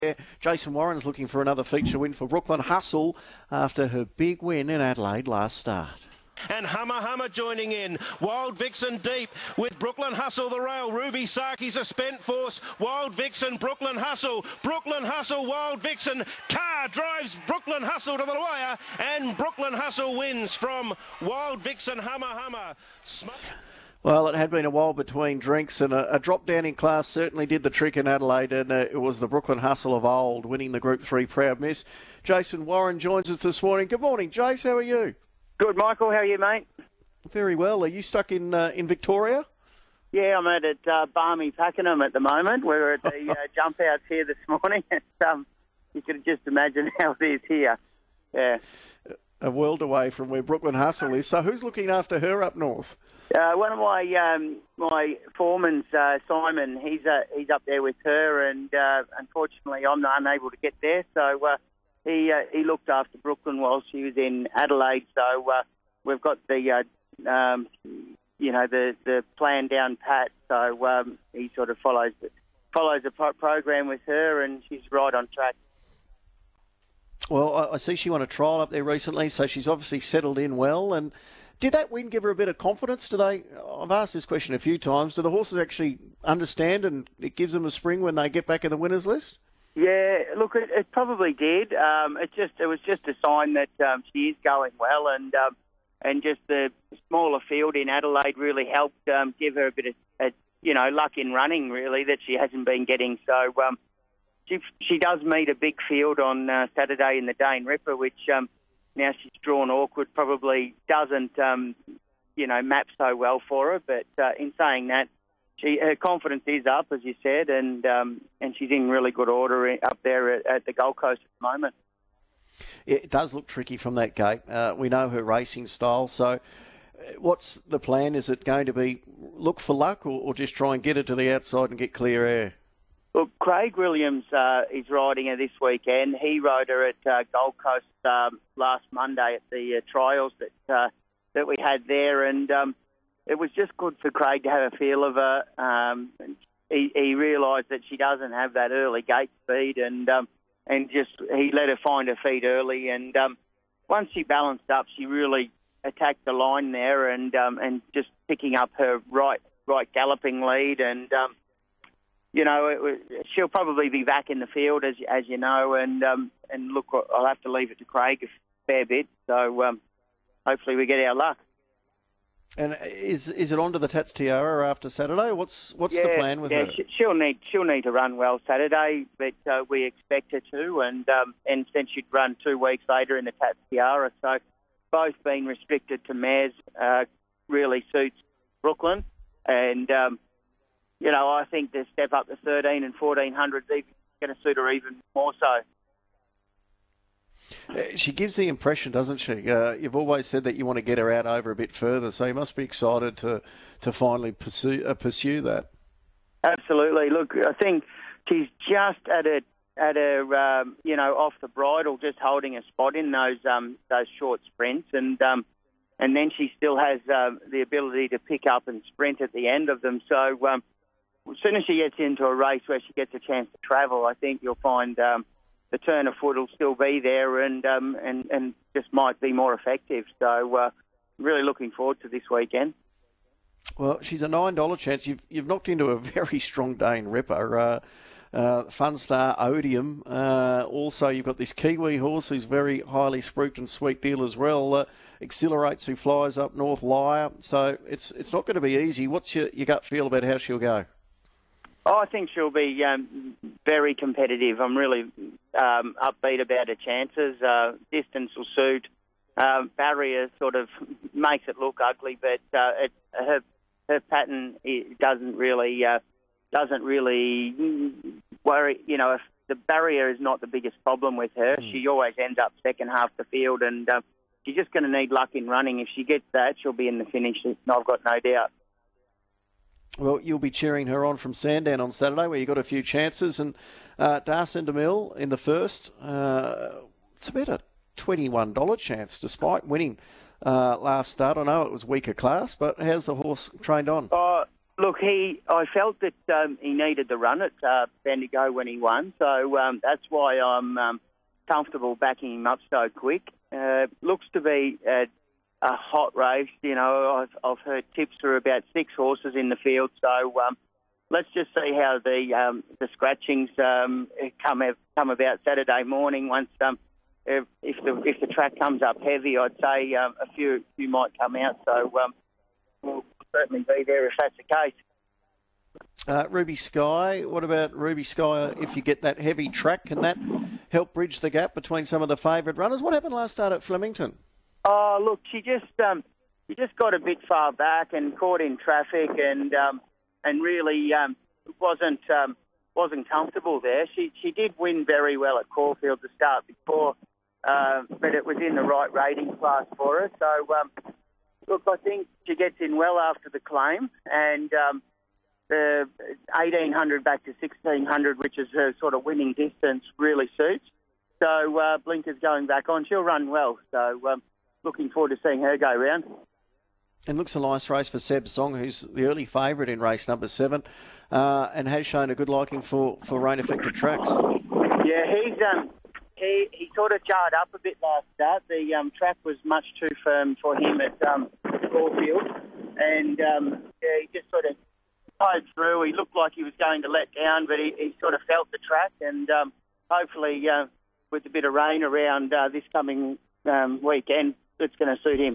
Jason Warren's looking for another feature win for Brooklyn Hustle after her big win in Adelaide last start. And Hummer joining in. Wild Vixen deep with Brooklyn Hustle the rail. Ruby Saki's a spent force. Wild Vixen, Brooklyn Hustle. Brooklyn Hustle, Wild Vixen. Car drives Brooklyn Hustle to the wire, and Brooklyn Hustle wins from Wild Vixen Hummer. Well, it had been a while between drinks, and a drop down in class certainly did the trick in Adelaide, and it was the Brooklyn Hustle of old winning the Group 3 proud miss. Jason Warren joins us this morning. Good morning, Jace. How are you? Good, Michael. How are you, mate? Very well. Are you stuck in Victoria? Yeah, I'm at balmy Pakenham at the moment. We're at the jump outs here this morning. You could just imagine how it is here. Yeah. A world away from where Brooklyn Hustle is. So who's looking after her up north? One of my foremen, Simon, he's up there with her, and unfortunately I'm unable to get there. So he looked after Brooklyn while she was in Adelaide. So we've got the plan down pat. So he sort of follows the program with her, and she's right on track. Well, I see she won a trial up there recently, so she's obviously settled in well. And did that win give her a bit of confidence? I've asked this question a few times. Do the horses actually understand, and it gives them a spring when they get back in the winners list? Yeah, look, it probably did. It was just a sign that she is going well, and just the smaller field in Adelaide really helped give her a bit of luck in running, really, that she hasn't been getting. So she does meet a big field on Saturday in the Dane Ripper, which now she's drawn awkward, probably doesn't map so well for her. But in saying that, her confidence is up, as you said, and she's in really good order up there at the Gold Coast at the moment. It does look tricky from that gate. We know her racing style. So what's the plan? Is it going to be look for luck or just try and get her to the outside and get clear air? Look, Craig Williams is riding her this weekend. He rode her at Gold Coast last Monday at the trials that we had there, and it was just good for Craig to have a feel of her. He realised that she doesn't have that early gate speed, and he let her find her feet early. And once she balanced up, she really attacked the line there, and just picking up her right galloping lead. And she'll probably be back in the field, as you know. And look, I'll have to leave it to Craig a fair bit. So hopefully we get our luck. And is it on to the Tats Tiara after Saturday? What's the plan with her? She'll need to run well Saturday, but we expect her to, and then she'd run 2 weeks later in the Tats Tiara. So both being restricted to mares really suits Brooklyn, and I think the step up to 13 and 1400s is going to suit her even more so. She gives the impression, doesn't she? You've always said that you want to get her out over a bit further, so you must be excited to finally pursue that. Absolutely. Look, I think she's just at her off the bridle, just holding a spot in those short sprints, and then she still has the ability to pick up and sprint at the end of them. So as soon as she gets into a race where she gets a chance to travel, I think you'll find the turn of foot will still be there, and just might be more effective. So really looking forward to this weekend. Well, she's a $9 chance. You've knocked into a very strong Dane Ripper. Funstar Odium. Also, you've got this Kiwi horse who's very highly spruiked and sweet deal as well. Accelerates, who flies up North Lyre. So it's not going to be easy. What's your gut feel about how she'll go? Oh, I think she'll be very competitive. I'm really upbeat about her chances. Distance will suit. Barrier sort of makes it look ugly, but her pattern doesn't really worry. If the barrier is not the biggest problem with her, she always ends up second half the field, and she's just going to need luck in running. If she gets that, she'll be in the finish. I've got no doubt. Well, you'll be cheering her on from Sandown on Saturday, where you got a few chances. And Darcy DeMille in the first, it's about a $21 chance, despite winning last start. I know it was weaker class, but how's the horse trained on? Look, I felt that he needed the run at Bendigo when he won, so that's why I'm comfortable backing him up so quick. Looks to be a hot race. You know, I've heard tips for about 6 horses in the field, so let's just see how the scratchings come about Saturday morning. Once if the track comes up heavy, I'd say a few might come out. So we'll certainly be there if that's the case. Ruby Sky, what about Ruby Sky if you get that heavy track? Can that help bridge the gap between some of the favoured runners? What happened last start at Flemington? Oh, look, she just got a bit far back and caught in traffic and really wasn't comfortable there. She did win very well at Caulfield to start before, but it was in the right rating class for her. So, look, I think she gets in well after the claim, and the 1,800 back to 1,600, which is her sort of winning distance, really suits. So Blinker's going back on. She'll run well. So looking forward to seeing her go round. And looks a nice race for Seb Song, who's the early favourite in race number 7, and has shown a good liking for rain-affected tracks. Yeah, he sort of jarred up a bit last start. The track was much too firm for him at Caulfield, and he just sort of towed through. He looked like he was going to let down, but he sort of felt the track, and hopefully with a bit of rain around this coming weekend, it's going to suit him.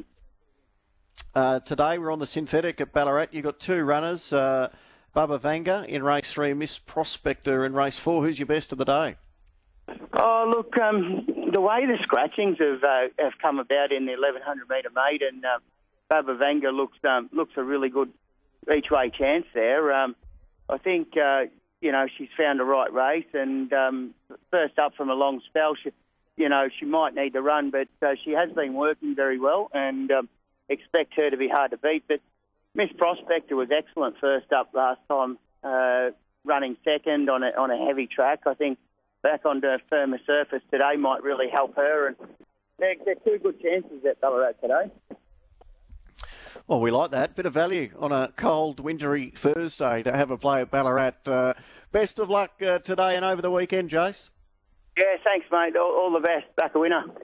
Today we're on the synthetic at Ballarat. You've got 2 runners, Bubba Vanga in race 3, Miss Prospector in race 4. Who's your best of the day? Oh, look, the way the scratchings have come about in the 1,100 metre maiden, Bubba Vanga looks a really good each-way chance there. I think, she's found the right race, and first up from a long spell, she might need the run, but she has been working very well, and expect her to be hard to beat. But Miss Prospector was excellent first up last time, running second on a heavy track. I think back onto a firmer surface today might really help her, and they're 2 good chances at Ballarat today. Well, we like that. Bit of value on a cold, wintry Thursday to have a play at Ballarat. Best of luck today and over the weekend, Jace. Yeah, thanks, mate. All the best. Back a winner.